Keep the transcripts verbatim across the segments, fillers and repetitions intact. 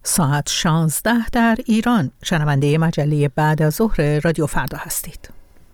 ساعت شانزده در ایران. شنونده مجله بعد از ظهر رادیو فردا هستید.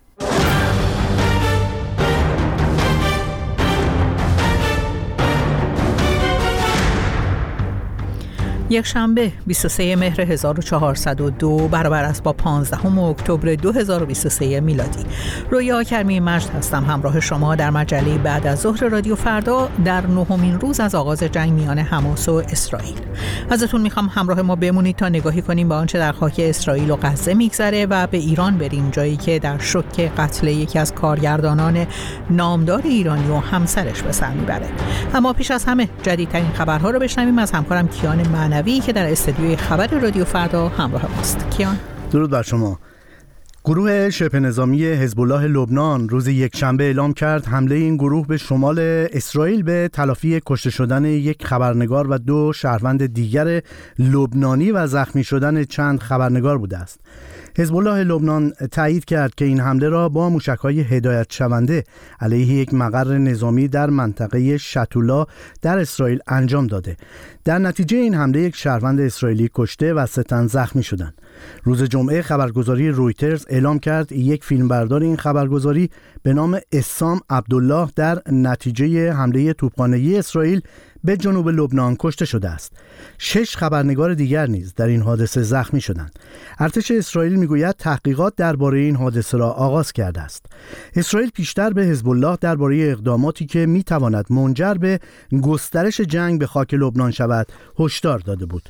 یک شنبه بیست و سوم مهر هزار و چهارصد و دو برابر است با پانزدهم اکتبر دو هزار و بیست و سه میلادی. رویا کرمی مجد هستم همراه شما در مجله بعد از ظهر رادیو فردا در نهمین روز از آغاز جنگ میان حماس و اسرائیل. ازتون میخوام همراه ما بمونید تا نگاهی کنیم به آنچه در خاک اسرائیل و غزه میگذره و به ایران بریم، جایی که در شوک قتل یکی از کارگردانان نامدار ایرانی و همسرش به سر میبره. اما پیش از همه جدیدترین خبرها رو بشنویم از همکارم کیان معنوی که در استودیوی خبر رادیو فردا همراه ماست. کیان، درود بر شما. گروه شبه نظامی حزب الله لبنان روز یکشنبه اعلام کرد حمله این گروه به شمال اسرائیل به تلافی کشته شدن یک خبرنگار و دو شهروند دیگر لبنانی و زخمی شدن چند خبرنگار بوده است. حزب الله لبنان تایید کرد که این حمله را با موشک‌های هدایت شونده علیه یک مقر نظامی در منطقه شتولا در اسرائیل انجام داده. در نتیجه این حمله یک شهروند اسرائیلی کشته و سه تن زخمی شدند. روز جمعه خبرگزاری رویترز اعلام کرد یک فیلمبردار این خبرگزاری به نام اسام عبدالله در نتیجه حمله توپخانه‌ای اسرائیل به جنوب لبنان کشته شده است. شش خبرنگار دیگر نیز در این حادثه زخمی شدند. ارتش اسرائیل میگوید تحقیقات درباره این حادثه را آغاز کرده است. اسرائیل پیشتر به حزب الله درباره اقداماتی که میتواند منجر به گسترش جنگ به خاک لبنان شود هشدار داده بود.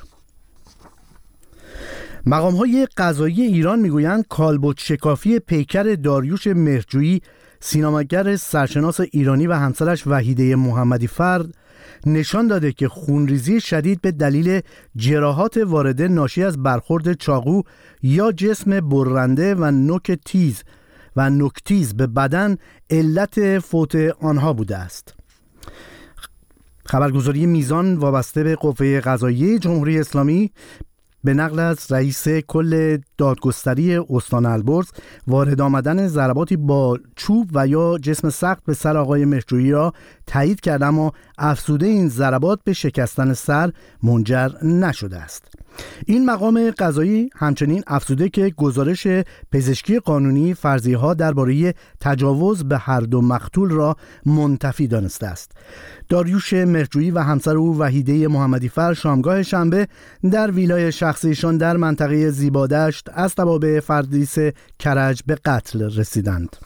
مقام‌های قضایی ایران میگویند کالبد شکافی پیکر داریوش مهرجویی، سینماگر سرشناس ایرانی و همسرش وحیده محمدی فرد نشان داده که خونریزی شدید به دلیل جراحات وارده ناشی از برخورد چاقو یا جسم برنده و نوک تیز و نوکتیز به بدن علت فوت آنها بوده است. خبرگزاری میزان وابسته به قوه قضاییه جمهوری اسلامی به نقل از رئیس کل دادگستری استان البرز وارد آمدن ضرباتی با چوب و یا جسم سخت به سر آقای مهرجویی را تایید کرد، اما افزوده این ضربات به شکستن سر منجر نشده است. این مقام قضایی همچنین افزوده که گزارش پزشکی قانونی فرضیه‌ها درباره تجاوز به هر دو مقتول را منتفی دانسته است. داریوش مهرجویی و همسر او وحیده محمدی فر شامگاه شنبه در ویلای شخصیشان در منطقه زیبادشت از توابع فردیس کرج به قتل رسیدند.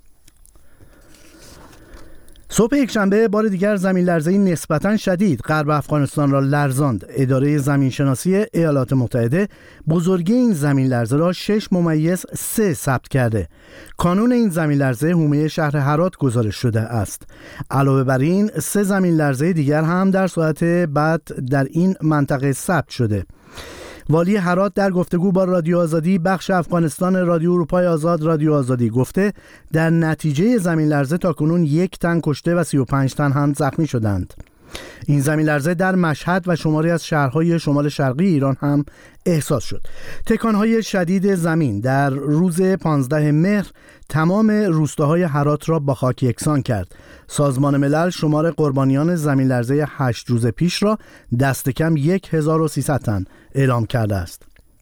صبح یکشنبه بار دیگر زمین لرزه‌ای نسبتاً شدید غرب افغانستان را لرزاند. اداره زمینشناسی ایالات متحده بزرگی این زمین لرزه را شش ممیز سه ثبت کرده. کانون این زمین لرزه حومه شهر هرات گزارش شده است. علاوه بر این سه زمین لرزه دیگر هم در ساعت بعد در این منطقه ثبت شده. والی هرات در گفتگو با رادیو آزادی بخش افغانستان رادیو اروپای آزاد رادیو آزادی گفته در نتیجه زمین لرزه تاکنون یک تن کشته و سی و پنج تن هم زخمی شدند. این زمین لرزه در مشهد و شماری از شهرهای شمال شرقی ایران هم احساس شد. تکانهای شدید زمین در روز پانزده مهر تمام روستاهای هرات را با خاک یکسان کرد. سازمان ملل شمار قربانیان زمین لرزه هشت روز پیش را دست کم هزار و سیصد تن اعلام کرده است.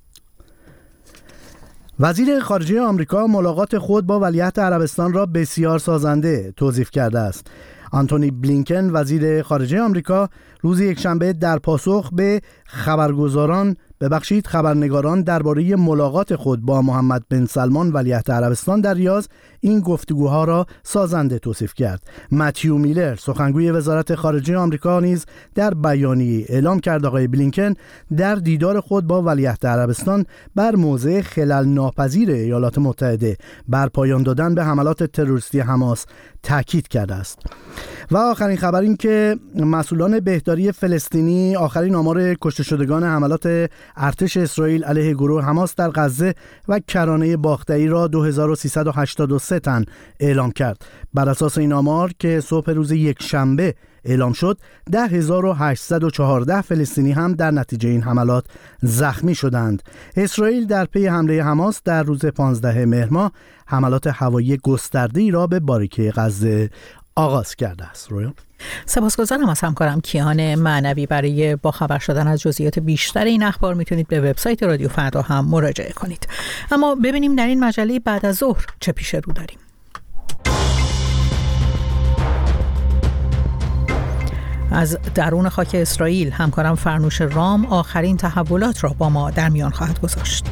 وزیر خارجه آمریکا ملاقات خود با ولیعهد عربستان را بسیار سازنده توصیف کرده است. آنتونی بلینکن وزیر خارجه آمریکا روز یکشنبه در پاسخ به خبرگزاران ببخشید خبرنگاران درباره ملاقات خود با محمد بن سلمان ولیعهد عربستان در ریاض این گفتگوها را سازنده توصیف کرد. متیو میلر سخنگوی وزارت خارجه آمریکا نیز در بیانیه اعلام کرد آقای بلینکن در دیدار خود با ولیعهد عربستان بر موضع خلل ناپذیر ایالات متحده بر پایان دادن به حملات تروریستی حماس تاکید کرده است. و آخرین خبر این که مسئولان بهداری فلسطینی آخرین آمار کشته شدگان حملات ارتش اسرائیل علیه گروه حماس در غزه و کرانه باختری را دو هزار و سیصد و هشتاد و سه تن اعلام کرد. بر اساس این آمار که صبح روز یکشنبه اعلام شد، ده هزار و هشتصد و چهارده فلسطینی هم در نتیجه این حملات زخمی شدند. اسرائیل در پی حمله حماس در روز پانزده مهر ماه حملات هوایی گسترده‌ای را به باریکه غزه آغاز کرده است. رویا سپاسگزارم از همکارم کیان معنوی. برای باخبر شدن از جزئیات بیشتر این اخبار میتونید به وبسایت رادیو فردا هم مراجعه کنید. اما ببینیم در این مجله بعد از ظهر چه پیش رو داریم. از درون خاک اسرائیل همکارم فرنوش رام آخرین تحولات را با ما در میان خواهد گذاشت.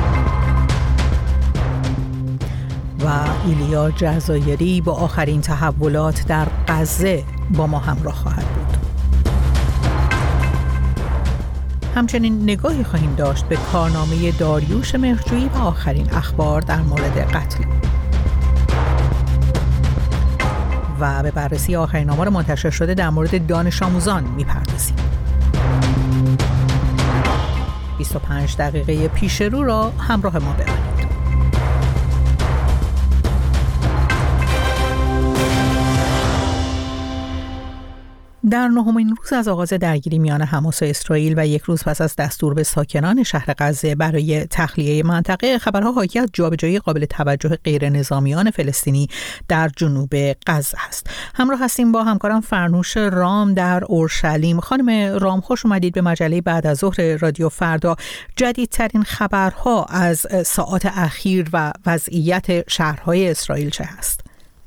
و ایلیا جزایری با آخرین تحولات در غزه با ما همراه خواهد بود. همچنین نگاهی خواهیم داشت به کارنامه داریوش مهرجویی و آخرین اخبار در مورد قتل. و به بررسی آخرین آمار منتشر شده در مورد دانش آموزان میپردازیم. بیست و پنج دقیقه پیش رو را همراه ما بمانید. در نهمین روز از آغاز درگیری میان حماس و اسرائیل و یک روز پس از دستور به ساکنان شهر غزه برای تخلیه منطقه، خبرها حاکی از جابجایی قابل توجه غیر نظامیان فلسطینی در جنوب غزه است. همراه هستیم با همکارم فرنوش رام در اورشلیم. خانم رام، خوش اومدید به مجله بعد از ظهر رادیو فردا. جدیدترین خبرها از ساعات اخیر و وضعیت شهرهای اسرائیل چه هست؟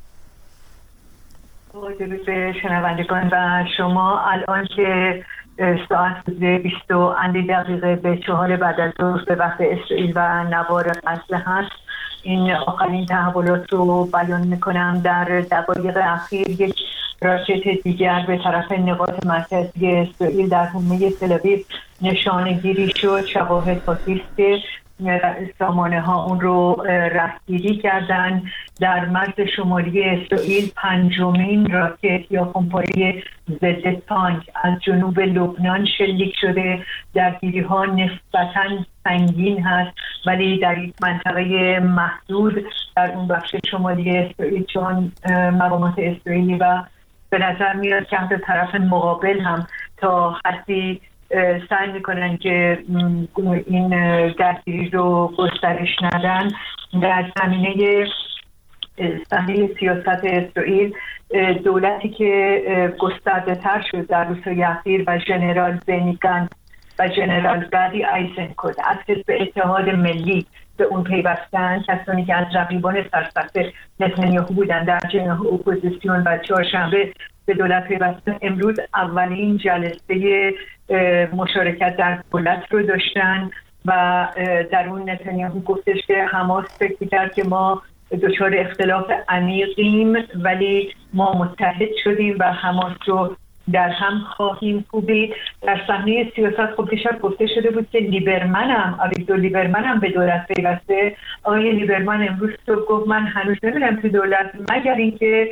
درود به شنوندگان و شما. الان که ساعت بیست و اندی دقیقه به چهار بعد از ظهر به وقت اسرائیل و نوار غزه هست، این آخرین تحولات رو بیان میکنم. در دقایق اخیر یک راکت دیگر به طرف نقاط مرکزی اسرائیل در حومه تل‌آویو نشانه گیری شد. شواهد حاکی است که سامانه ها اون رو رهگیری کردن. در مرز شمالی اسرائیل پنجمین راکت یا خمپاره ضد تانک از جنوب لبنان شلیک شده. درگیری ها نسبتاً سنگین هست، ولی در یک منطقه محدود در اون بخش شمالی اسرائیل، چون مقامات اسرائیلی و به نظر میاد که حتی طرف مقابل هم تا حدی سعی میکنن که این درگیری رو گسترش ندن. در زمینه صحنه سیاست اسرائیل، دولتی که گسترده تر شد در روزهای اخیر و ژنرال بنی گانتز و ژنرال گادی ایزنکوت از حزب اتحاد ملی به اون پیوستن، کسانی که از رقیبان سرسخت نتانیاهو بودن در جناح اپوزیسیون و چهارشنبه به دولت پیوستن، امروز اولین جلسه مشارکت در دولت رو داشتن و در اون نتانیاهو گفتش که حماس فکر کرد که ما دچار اختلاف عمیقیم، ولی ما متحد شدیم و حماس رو در هم خواهیم کوبید. در صحنه سیاست خب دیشب گفته شده بود که لیبرمن هم آویگدور لیبرمن هم به دولت پیوسته. آقای لیبرمن امروز صبح گفت من هنوز نمیرم تو دولت مگر اینکه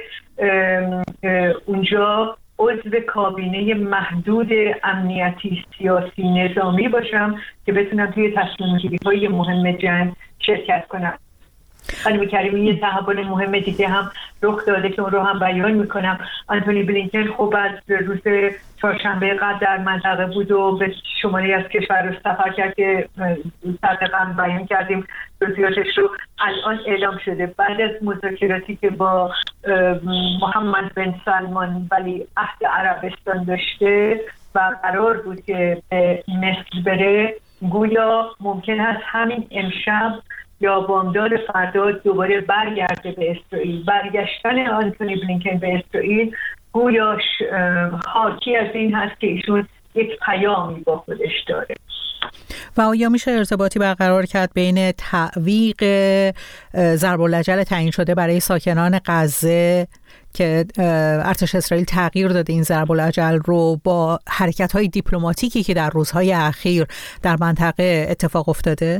اونجا عضو کابینه محدود امنیتی سیاسی نظامی باشم که بتونم توی تصمیم گیری های مهم جنگ شرکت کنم. خانم کریمی، یه تحول مهم دیگه هم رخ داده که اون رو هم بیان میکنم. آنتونی بلینکن خب از روز چهارشنبه قبل در منطقه بود و به شماری از کشور رو سفر کرد که سابقا بیان کردیم جزئیاتش رو. الان اعلام شده بعد از مذاکراتی که با محمد بن سلمان ولی عهد عربستان داشته و قرار بود که به مصر بره، گویا ممکن است همین امشب یا بامداد فردا دوباره برگرده به اسرائیل. برگشتن آنتونی بلینکن به اسرائیل گویا حاکی از این هست که ایشون یک پیامی با خودش داره. و آیا میشه ارتباطی برقرار کرد بین تعویق ضرب اللجل تعیین شده برای ساکنان غزه که ارتش اسرائیل تغییر داده این ضرب اللجل رو با حرکت‌های دیپلماتیکی که در روزهای اخیر در منطقه اتفاق افتاده؟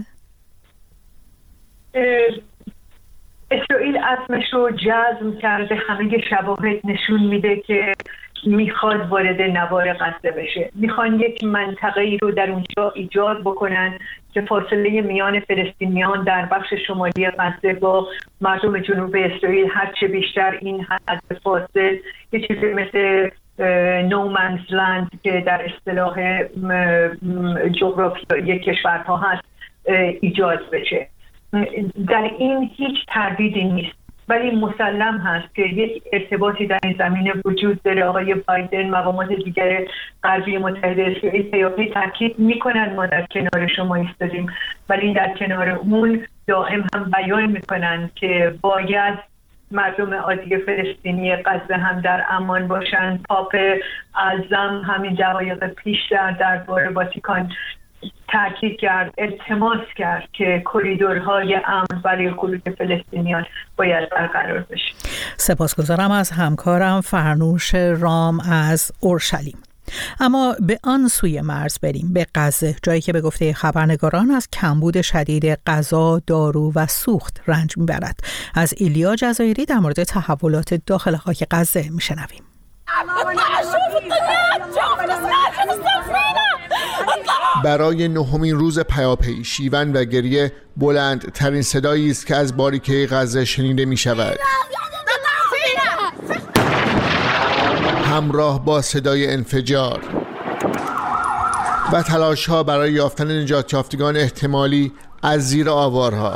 اسرائیل عزمش رو جزم کرده. همه شواهد نشون میده که میخواد وارد نوار غزه بشه. میخوان یک منطقه‌ای رو در اونجا ایجاد بکنن که فاصله میان فلسطینیان در بخش شمالی غزه با مردم جنوب اسرائیل هرچه بیشتر، این حد فاصله یه چیزی مثل نومنز لند که در اصطلاح جغرافیایی کشورها هست ایجاد بشه. در این هیچ تردیدی نیست، ولی مسلم هست که یک ارتباطی در این زمینه وجود داره. آقای بایدن، مقامات دیگر غربی متحد اسرائیل پیاپی تاکید میکنن ما در کنار شما ایستادیم، ولی در کنار اون دائم هم بیان میکنن که باید مردم عادی فلسطینی غزه هم در امان باشن. پاپ اعظم همین دقایق پیش در دربار واتیکان تاکید کرد، التماس کرد که کریدورهای امن برای خروج فلسطینیان باید برقرار بشه. سپاسگزارم از همکارم فرنوش رام از اورشلیم. اما به آن سوی مرز بریم، به غزه، جایی که به گفته خبرنگاران از کمبود شدید غذا، دارو و سوخت رنج میبرد. از ایلیا جزایری در مورد تحولات داخل خاک غزه میشنویم. برای نهمین روز پیاپی شیون و گریه بلند ترین صدایی است که از باریکه غزه شنیده می شود، همراه با صدای انفجار و تلاش ها برای یافتن نجات یافتگان احتمالی از زیر آوارها.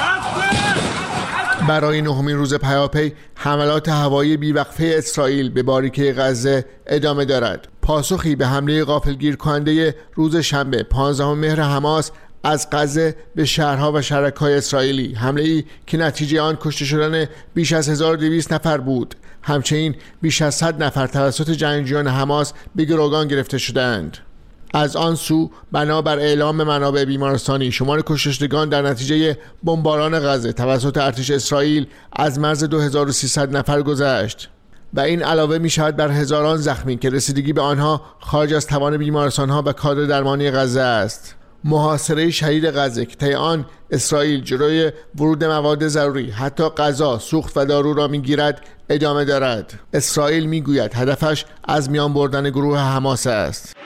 برای نهمین روز پیاپی حملات هوایی بیوقفه اسرائیل به باریکه غزه ادامه دارد. پاسخی به حمله غافلگیر کننده روز شنبه پانزدهم مهر حماس از غزه به شهرها و شهرک‌های اسرائیلی، حمله‌ای که نتیجه آن کشته شدن بیش از هزار و دویست نفر بود. همچنین بیش از صد نفر توسط جنگجویان حماس به گروگان گرفته شدند. از آن سو بنابر اعلام منابع بیمارستانی شمار کشته شدگان در نتیجه بمباران غزه توسط ارتش اسرائیل از مرز دو هزار و سیصد نفر گذشت و این علاوه می شود بر هزاران زخمی که رسیدگی به آنها خارج از توان بیمارستانها و کادر درمانی غزه است. محاصره شدید غزه که طی آن اسرائیل جلوی ورود مواد ضروری حتی غذا، سوخت و دارو را میگیرد ادامه دارد. اسرائیل میگوید هدفش از میان بردن گروه حماس است.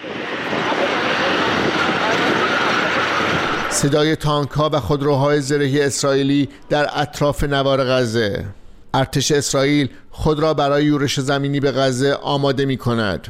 صدای تانک‌ها و خودروهای زرهی اسرائیلی در اطراف نوار غزه. ارتش اسرائیل خود را برای یورش زمینی به غزه آماده می‌کند.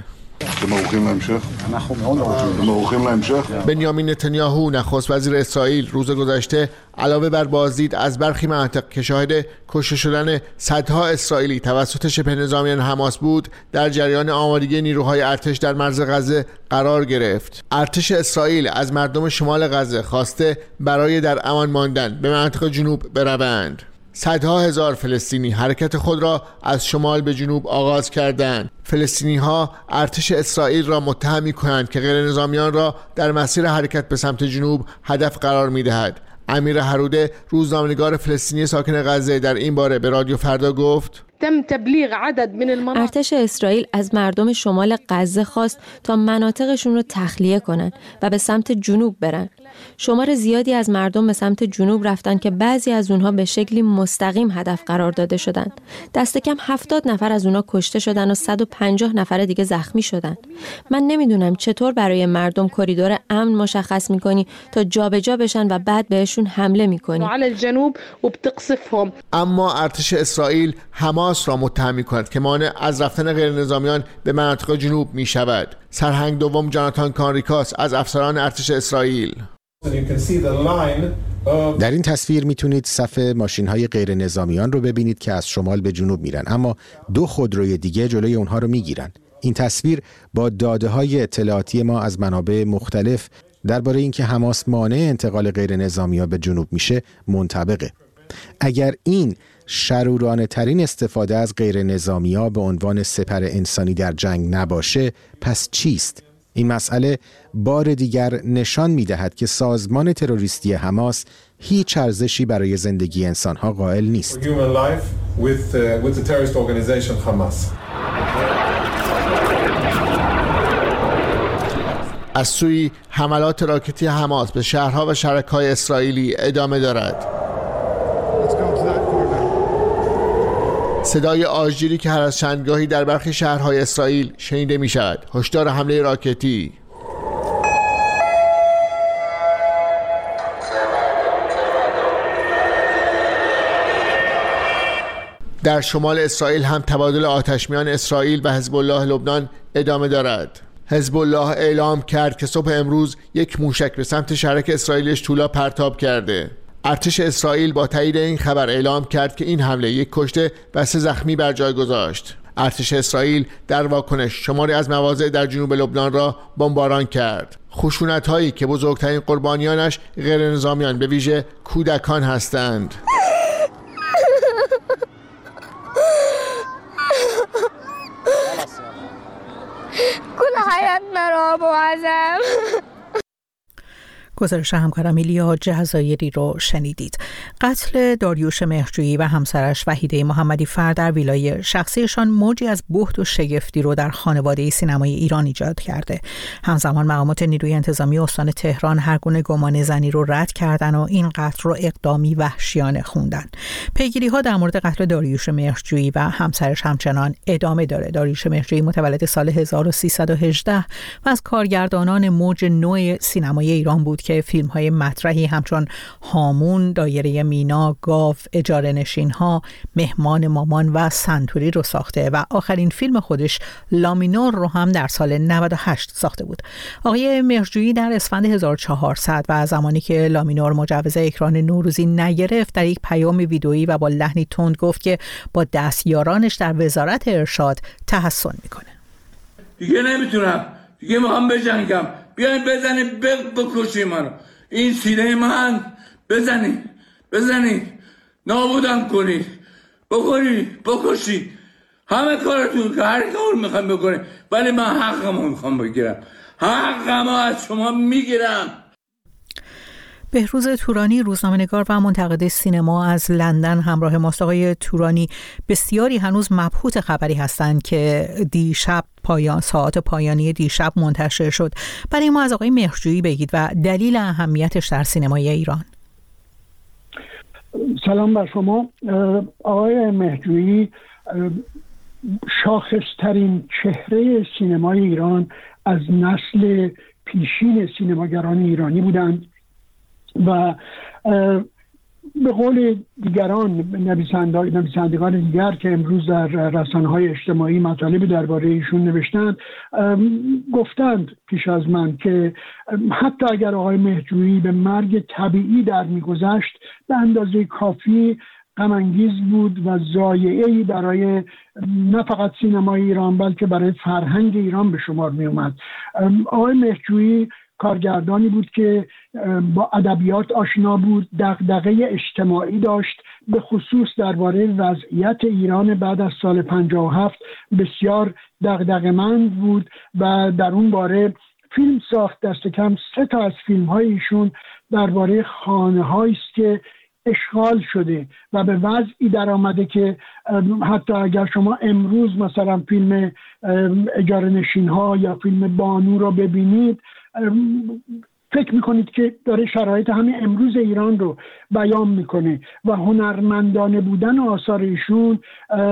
بنیامین نتانیاهو نخست وزیر اسرائیل روز گذشته علاوه بر بازدید از برخی مناطق که شاهد کشته شدن صدها اسرائیلی توسط شبه نظامیان حماس بود، در جریان آمادگی نیروهای ارتش در مرز غزه قرار گرفت. ارتش اسرائیل از مردم شمال غزه خواسته برای در امان ماندن به مناطق جنوب بروند. صدها هزار فلسطینی حرکت خود را از شمال به جنوب آغاز کردند. فلسطینی ها ارتش اسرائیل را متهم می کنند که غیر نظامیان را در مسیر حرکت به سمت جنوب هدف قرار می دهد. امیر هروده، روزنامه‌نگار فلسطینی ساکن غزه، در این باره به رادیو فردا گفت: تم تبلیغ عدد من المناطق. ارتش اسرائیل از مردم شمال غزه خواست تا مناطقشون رو تخلیه کنن و به سمت جنوب برن. شمار زیادی از مردم به سمت جنوب رفتن که بعضی از اونها به شکلی مستقیم هدف قرار داده شدن. دست کم هفتاد نفر از اونها کشته شدن و صد و پنجاه نفر دیگه زخمی شدن. من نمیدونم چطور برای مردم کریدور امن مشخص میکنی تا جابجا بشن و بعد بهشون حمله میکنی. على الجنوب وبتقصفهم. اما ارتش اسرائیل حماس را متهم می‌کند که مانع از رفتن غیر نظامیان به مناطق جنوب می‌شود. سرهنگ دوم جاناتان کانریکاس از افسران ارتش اسرائیل: در این تصویر میتونید صف ماشین‌های غیر نظامیان رو ببینید که از شمال به جنوب میرن، اما دو خودروی دیگه جلوی اونها رو میگیرن. این تصویر با داده‌های اطلاعاتی ما از منابع مختلف درباره اینکه حماس مانع انتقال غیر نظامیان به جنوب میشه منطبقه. اگر این شرورانه ترین استفاده از غیر نظامی‌ها به عنوان سپر انسانی در جنگ نباشه، پس چیست؟ این مسئله بار دیگر نشان می‌دهد که سازمان تروریستی حماس هیچ ارزشی برای زندگی انسان‌ها قائل نیست. از سوی حملات راکتی حماس به شهرها و شهرک‌های اسرائیلی ادامه دارد. صدای آژیری که هر از چندگاهی در برخی شهرهای اسرائیل شنیده می شود. هشدار حمله راکتی. در شمال اسرائیل هم تبادل آتش میان اسرائیل و حزب الله لبنان ادامه دارد. حزب الله اعلام کرد که صبح امروز یک موشک به سمت شهرک اسرائیلی اشتولا پرتاب کرده. ارتش اسرائیل با تایید این خبر اعلام کرد که این حمله یک کشته و سه زخمی بر جای گذاشت. ارتش اسرائیل در واکنش شماری از مواضع در جنوب لبنان را بمباران کرد. خشونت‌هایی که بزرگترین قربانیانش غیر نظامیان به ویژه کودکان هستند. کل حیات مرا معظم. گزارش همکارم ایلیا جزایری رو شنیدید. قتل داریوش مهرجویی و همسرش وحیده محمدی فر در ویلای شخصیشان موجی از بهت و شگفتی رو در خانواده سینمای ایران ایجاد کرده. همزمان مقامات نیروی انتظامی استان تهران هر گونه گمان زنی رو رد کردن و این قتل رو اقدامی وحشیانه خوندن. پیگیری ها در مورد قتل داریوش مهرجویی و همسرش همچنان ادامه داره. داریوش مهرجویی متولد سال هزار و سیصد و هجده و از کارگردانان موج نو سینمای ایران بود که فیلم‌های مطرحی همچون هامون، دایره مینا، گاو، اجاره نشین‌ها، مهمان مامان و سنتوری رو ساخته و آخرین فیلم خودش لامینور رو هم در سال نود و هشت ساخته بود. آقای مهرجویی در اسفند هزار و چهارصد و زمانی که لامینور مجوز اکران نوروزی نگرفت در یک پیام ویدئویی و با لحنی تند گفت که با دستیارانش در وزارت ارشاد تحسن میکنه. دیگه نمیتونم، دیگه میخوام بجنگم، بیاین بزنید بکشید منو، این سینه من بزنید بزنید نابودم کنید، بکنید بکشید، همه کارتون که هر کار میخوام بکنید، ولی من حقمو میخوام بگیرم، حقمو از شما میگیرم. بهروز تورانی روزنامه‌نگار و منتقد سینما از لندن همراه ماست. آقای تورانی، بسیاری هنوز مبهوت خبری هستند که دیشب پایان ساعات پایانی دیشب منتشر شد. برای ما از آقای مهرجویی بگید و دلیل اهمیتش در سینمای ایران. سلام بر شما. آقای مهرجویی شاخصترین چهره سینمای ایران از نسل پیشین سینماگران ایرانی بودند و به قول دیگران نویسندگان دیگر که امروز در رسانه‌های اجتماعی مطالبی درباره ایشون نوشتند، گفتند پیش از من که حتی اگر آقای مهرجویی به مرگ طبیعی در می‌گذشت به اندازه کافی غم انگیز بود و ضایعه‌ای برای نه فقط سینمای ایران بلکه برای فرهنگ ایران به شمار می اومد. آقای مهرجویی کارگردانی بود که با ادبیات آشنا بود، دغدغه اجتماعی داشت، به خصوص درباره وضعیت ایران بعد از سال پنجاه و هفت بسیار دغدغه‌مند بود و در اون باره فیلم ساخت. دست کم سه تا از فیلم‌های ایشون درباره خانه‌هایی است که اشغال شده و به وضعی در آمده که حتی اگر شما امروز مثلا فیلم اجاره نشین ها یا فیلم بانو را ببینید فکر میکنید که داره شرایط همین امروز ایران رو بیان میکنه و هنرمندانه بودن آثار ایشون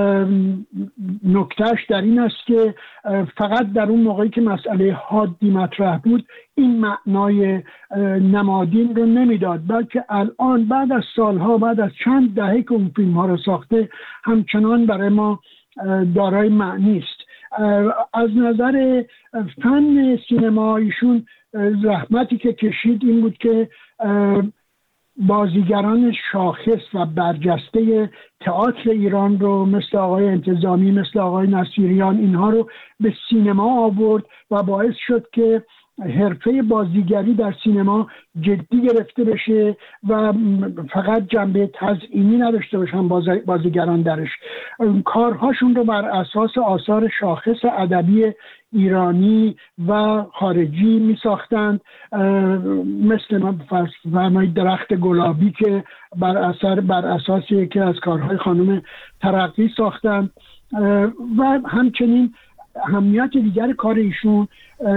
نکتهش در این است که فقط در اون موقعی که مسئله حادی مطرح بود این معنای نمادین رو نمیداد، بلکه الان بعد از سالها، بعد از چند دهه که اون فیلم ها رو ساخته همچنان برای ما دارای معنی است. از نظر فن سینما ایشون زحمتی که کشید این بود که بازیگران شاخص و برجسته تئاتر ایران رو مثل آقای انتظامی، مثل آقای نصیریان، اینها رو به سینما آورد و باعث شد که حرفه بازیگری در سینما جدی گرفته بشه و فقط جنبه تزئینی نداشته باشن بازیگران درش. کارهاشون رو بر اساس آثار شاخص ادبی ایرانی و خارجی می ساختند، مثل فرمایید درخت گلابی که بر اثر بر اساس یکی از کارهای خانم ترقی ساختند و همچنین اهمیت دیگر کار ایشون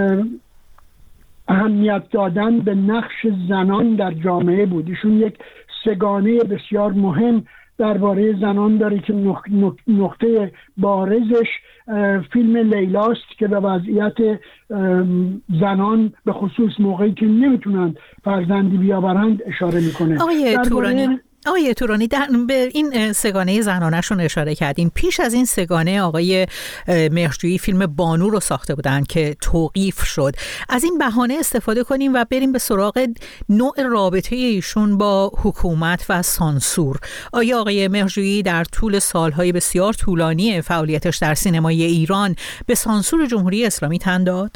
اهمیت دادن به نقش زنان در جامعه بود. ایشون یک سگانه بسیار مهم درباره زنان داره که نقطه بارزش فیلم لیلاست که به وضعیت زنان به خصوص موقعی که نمیتونن فرزندی بیاورند اشاره میکنه. آقای تورانی آقای تورانی در به این سگانه زنانه‌شون اشاره کردین. پیش از این سگانه آقای مهرجویی فیلم بانو رو ساخته بودن که توقیف شد. از این بهانه استفاده کنیم و بریم به سراغ نوع رابطه ایشون با حکومت و سانسور. آیا آقای مهرجویی در طول سالهای بسیار طولانی فعالیتش در سینمای ایران به سانسور جمهوری اسلامی تن داد؟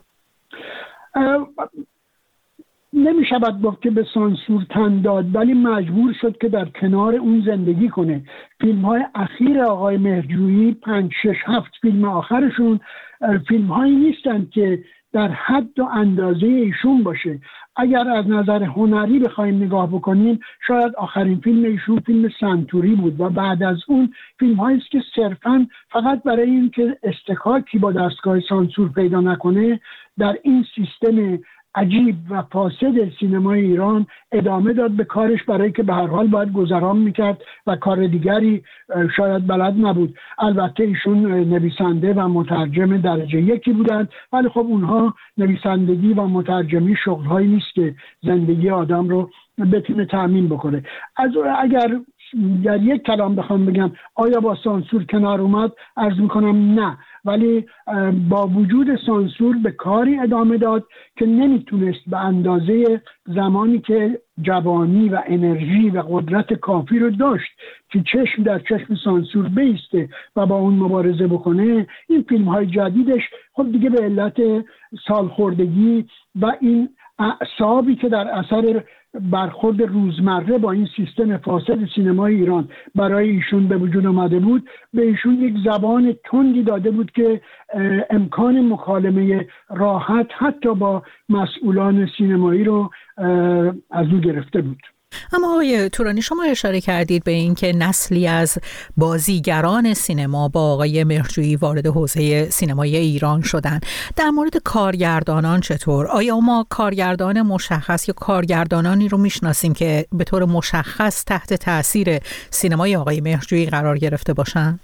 نمی شود گفت که به سانسور تن داد، ولی مجبور شد که در کنار اون زندگی کنه. فیلم های اخیر آقای مهرجویی، پنج شش هفت فیلم آخرشون فیلم هایی نیستند که در حد و اندازه ایشون باشه. اگر از نظر هنری بخوایم نگاه بکنیم، شاید آخرین فیلم ایشون فیلم سنتوری بود و بعد از اون فیلم هایی است که صرفاً فقط برای اینکه استکاکی با دستگاه سانسور پیدا نکنه در این سیستم عجیب و فاسد سینمای ایران ادامه داد به کارش، برای که به هر حال باید گذران میکرد و کار دیگری شاید بلد نبود. البته ایشون نویسنده و مترجم درجه یکی بودند، ولی خب اونها نویسندگی و مترجمی شغلهایی نیست که زندگی آدم رو بتونه تأمین بکنه. از اگر در یک کلام بخوام بگم آیا با سانسور کنار اومد، عرض میکنم نه، ولی با وجود سانسور به کاری ادامه داد که نمیتونست به اندازه زمانی که جوانی و انرژی و قدرت کافی رو داشت که چشم در چشم سانسور بیسته و با اون مبارزه بکنه. این فیلم های جدیدش خب دیگه به علت سالخوردگی و این اعصابی که در اثر برخورد روزمره با این سیستم فاسد سینمای ایران برای ایشون به وجود آمده بود، به ایشون یک زبان تندی داده بود که امکان مکالمه راحت حتی با مسئولان سینمایی رو از او گرفته بود. اما آقای تورانی، شما اشاره کردید به این که نسلی از بازیگران سینما با آقای مهرجویی وارد حوزه سینمای ایران شدن. در مورد کارگردانان چطور؟ آیا ما کارگردان مشخص یا کارگردانانی رو میشناسیم که به طور مشخص تحت تاثیر سینمای آقای مهرجویی قرار گرفته باشن؟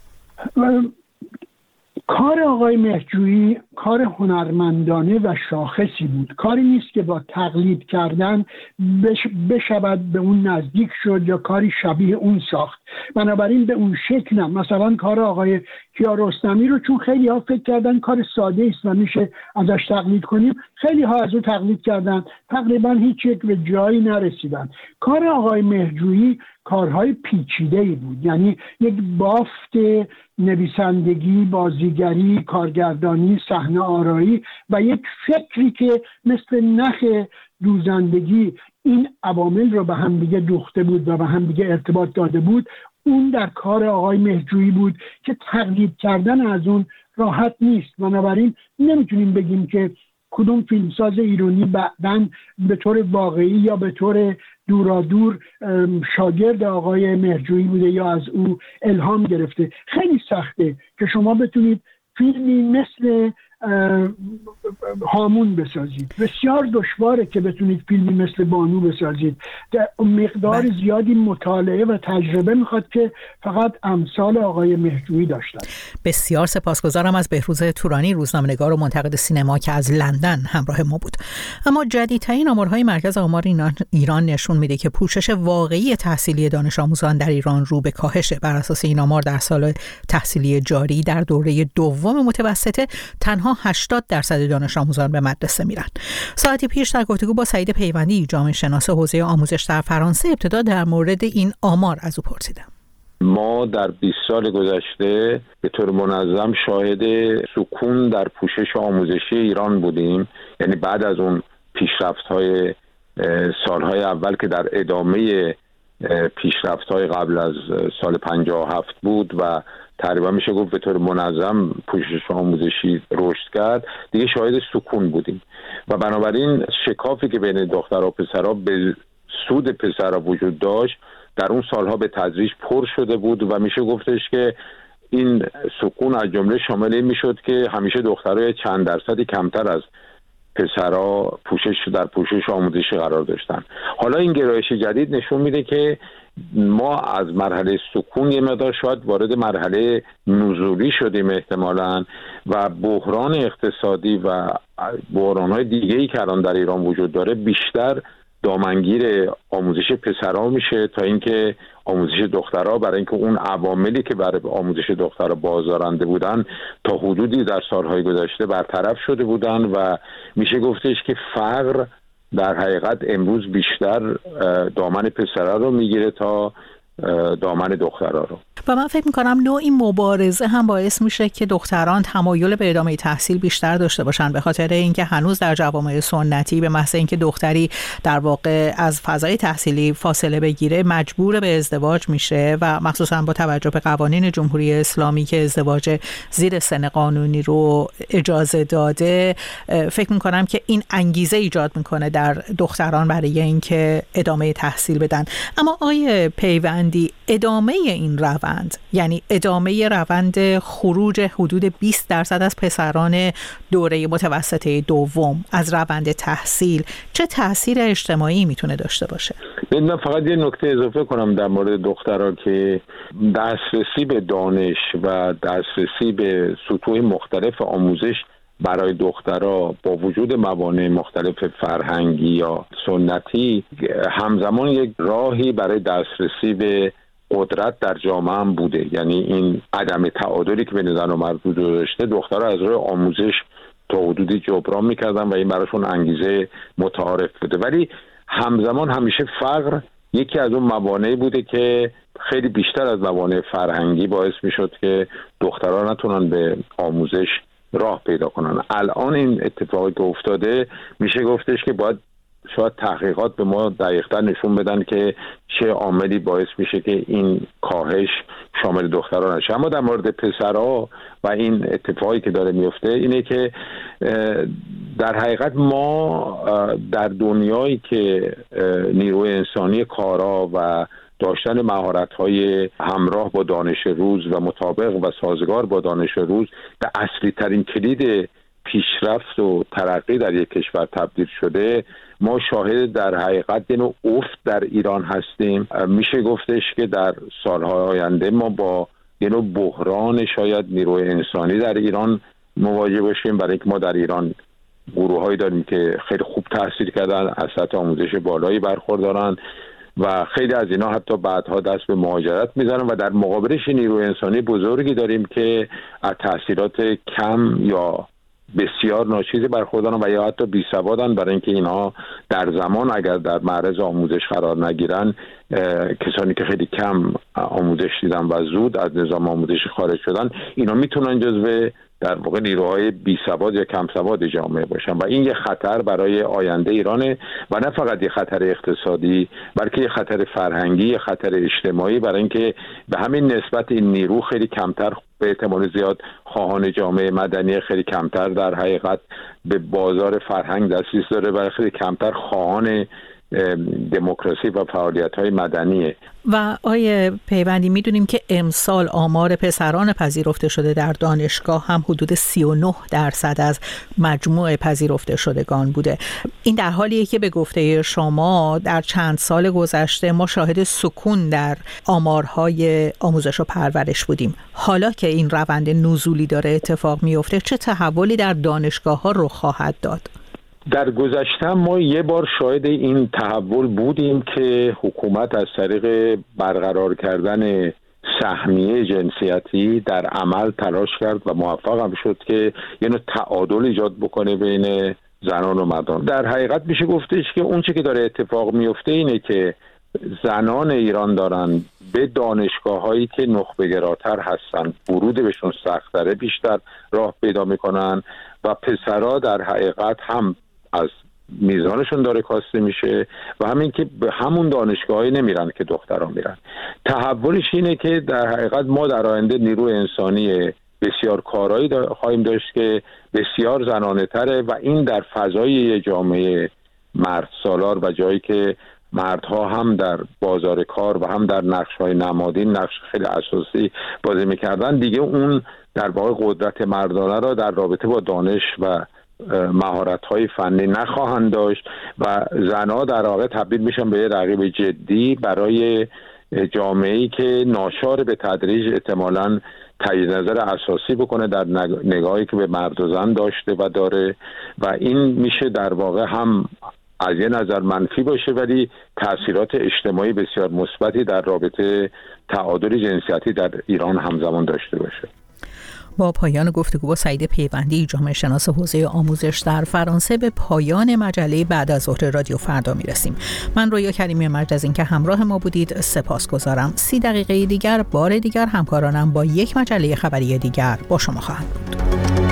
کار آقای مهرجویی کار هنرمندانه و شاخصی بود. کاری نیست که با تقلید کردن بش بشود به اون نزدیک شد یا کاری شبیه اون ساخت. بنابراین به اون شکل نه. مثلا کار آقای کیارستمی رو چون خیلی ها فکر کردن کار ساده است و میشه ازش تقلید کنیم، خیلی ها از او تقلید کردن، تقریبا هیچ یک به جایی نرسیدن. کار آقای مهرجویی کارهای پیچیده‌ای بود، یعنی یک بافت نویسندگی، بازیگری، کارگردانی، صحنه آرایی و یک فکری که مثل نخ دوزندگی این عوامل رو به هم دیگه دوخته بود و به هم دیگه ارتباط داده بود. اون در کار آقای مهرجویی بود که تقلید کردن از اون راحت نیست. بنابراین نمیتونیم بگیم که کدوم فیلمساز ایرانی بعداً به طور واقعی یا به طور دورادور شاگرد آقای مهرجویی بوده یا از او الهام گرفته. خیلی سخته که شما بتونید فیلمی مثل هامون بسازید. بسیار دشواره که بتونید فیلمی مثل بانو بسازید. در مقدار بله. زیادی مطالعه و تجربه میخواد که فقط امثال آقای مهرجویی داشتن. بسیار سپاسگزارم از بهروز تورانی، روزنامه‌نگار و منتقد سینما که از لندن همراه ما بود. اما جدیدترین آمارهای مرکز آمار ایران نشون میده که پوشش واقعی تحصیلی دانش آموزان در ایران رو به کاهشه. بر اساس این آمار در سال تحصیلی جاری در دوره دوم متوسطه تنها هشتاد درصد دانش آموزان به مدرسه میرن. ساعتی پیش در گفتگو با سعید پیوندی، جامعه شناس حوزه آموزش در فرانسه، ابتدا در مورد این آمار از او پرسیدم. ما در بیست سال گذشته به طور منظم شاهد سکون در پوشش آموزشی ایران بودیم. یعنی بعد از اون پیشرفت‌های سالهای اول که در ادامه پیشرفت‌های قبل از سال پنجاه و هفت بود و تقریبا میشه گفت به طور منظم پوشش آموزشی رشد کرد، دیگه شاهد سکون بودیم و بنابراین شکافی که بین دخترها و پسرها به سود پسرها وجود داشت در اون سالها به تدریج پر شده بود و میشه گفتش که این سکون از جمله شامل این میشد که همیشه دخترها چند درصدی کمتر از پسرها پوشش در پوشش آموزشی قرار داشتن. حالا این گرایش جدید نشون میده که ما از مرحله سکون یه مقدار شاید وارد مرحله نزولی شدیم احتمالاً و بحران اقتصادی و بحران‌های دیگه‌ای که الان در ایران وجود داره بیشتر دامنگیر آموزش پسرها میشه تا اینکه آموزش دخترها، برای اینکه اون عواملی که برای آموزش دخترها بازدارنده بودن تا حدودی در سالهای گذشته برطرف شده بودن و میشه گفتش که فقر در حقیقت امروز بیشتر دامن پسرها رو میگیره تا دامن دخترها رو. و من فکر میکنم نوع این مبارزه هم باعث میشه که دختران تمایل به ادامه تحصیل بیشتر داشته باشن، به خاطر اینکه هنوز در جوامع سنتی به محض اینکه دختری در واقع از فضای تحصیلی فاصله بگیره مجبور به ازدواج میشه و مخصوصا با توجه به قوانین جمهوری اسلامی که ازدواج زیر سن قانونی رو اجازه داده، فکر میکنم که این انگیزه ایجاد میکنه در دختران برای اینکه ادامه تحصیل بدن. اما آیه پیوندی، ادامه این روند، یعنی ادامه روند خروج حدود بیست درصد از پسران دوره متوسطه دوم از روند تحصیل، چه تأثیر اجتماعی میتونه داشته باشه؟ من فقط یه نکته اضافه کنم در مورد دخترها که دسترسی به دانش و دسترسی به سطوح مختلف آموزش برای دخترها با وجود موانع مختلف فرهنگی یا سنتی همزمان یک راهی برای دسترسی به قدرت در جامعه هم بوده. یعنی این عدم تعادلی که بین زن و مرد وجود داشته، دخترها از راه آموزش تا حدودی جبران میکردن و این براشون انگیزه متعارف بوده. ولی همزمان همیشه فقر یکی از اون موانعی بوده که خیلی بیشتر از موانع فرهنگی باعث میشد که دخترها نتونن به آموزش راه پیدا کنن. الان این اتفاقی که افتاده میشه گفتش که باید شاید تحقیقات به ما دقیق‌تر نشون بدن که چه عاملی باعث میشه که این کاهش شامل دختران نشه. اما در مورد پسرها و این اتفاقی که داره میفته اینه که در حقیقت ما در دنیایی که نیروی انسانی کارا و داشتن مهارت‌های همراه با دانش روز و مطابق و سازگار با دانش روز به اصلی ترین کلید پیشرفت و ترقی در یک کشور تبدیل شده، ما شاهد در حقیقت یه نوع افت در ایران هستیم. میشه گفتش که در سالهای آینده ما با یه نوع بحران شاید نیروی انسانی در ایران مواجه باشیم، برای اینکه ما در ایران گروه‌هایی داریم که خیلی خوب تحصیل کردن، از سطح آموزش بالایی برخوردارن و خیلی از اینا حتی بعدها دست به مهاجرت میزنن و در مقابلش نیروی انسانی بزرگی داریم که از تحصیلات کم یا بسیار ناچیزی برخوردارن و یا حتی بی سوادن، برای اینکه اینها در زمان اگر در معرض آموزش قرار نگیرن، کسانی که خیلی کم آموزش دیدن و زود از نظام آموزش خارج شدن، اینا میتونن جزو در واقع نیروهای بی سواد یا کم سواد جامعه باشن و این یه خطر برای آینده ایرانه و نه فقط یه خطر اقتصادی بلکه یه خطر فرهنگی، یه خطر اجتماعی، برای اینکه به همین نسبت این نیرو خیلی کمتر، به احتمال زیاد خواهان جامعه مدنی خیلی کمتر در حقیقت به بازار فرهنگ دسترسی داره و خیلی کمتر خواهان دموکراسی و فعالیت‌های مدنیه. و آیه پیوندی، میدونیم که امسال آمار پسران پذیرفته شده در دانشگاه هم حدود سی و نه درصد از مجموع پذیرفته شدگان بوده. این در حالیه که به گفته شما در چند سال گذشته ما شاهد سکون در آمارهای آموزش و پرورش بودیم. حالا که این روند نزولی داره اتفاق میفته، چه تحولی در دانشگاه ها رخ خواهد داد؟ در گذشته ما یه بار شاهد این تحول بودیم که حکومت از طریق برقرار کردن سهمیه جنسیتی در عمل تلاش کرد و موفق هم شد که یه نوع تعادل ایجاد بکنه بین زنان و مردان. در حقیقت میشه گفتش که اون چه که داره اتفاق میفته اینه که زنان ایران دارن به دانشگاه هایی که نخبه گراتر هستن ورود بهشون سخت‌تره بیشتر راه پیدا میکنن و پسرها در حقیقت هم از میزانشون داره کاسته میشه و همین که به همون دانشگاهی نمیرن که دختران میرن. تحولش اینه که در حقیقت ما در آینده نیروی انسانی بسیار کارایی دا خواهیم داشت که بسیار زنانه تره و این در فضای یه جامعه مرد سالار و جایی که مردها هم در بازار کار و هم در نقش‌های نمادین نقش خیلی اساسی بازی میکردن، دیگه اون در واقع قدرت مردانه را در رابطه با دانش و مهارت‌های فنی نخواهند داشت و زنها در واقع تبدیل میشن به یه رقیب جدی برای جامعه‌ای که ناچار به تدریج احتمالاً تجدید نظر اساسی بکنه در نگاهی که به مرد و زن داشته و داره و این میشه در واقع هم از یه نظر منفی باشه ولی تاثیرات اجتماعی بسیار مثبتی در رابطه تعادل جنسیتی در ایران همزمان داشته باشه. با پایان گفتگو با سعید پیوندی، جامعه شناس حوزه آموزش در فرانسه، به پایان مجله بعد از ظهر رادیو فردا میرسیم. من رویا کریمی مرج از اینکه همراه ما بودید سپاسگزارم. سی دقیقه دیگر بار دیگر همکارانم با یک مجله خبری دیگر با شما خواهند بود.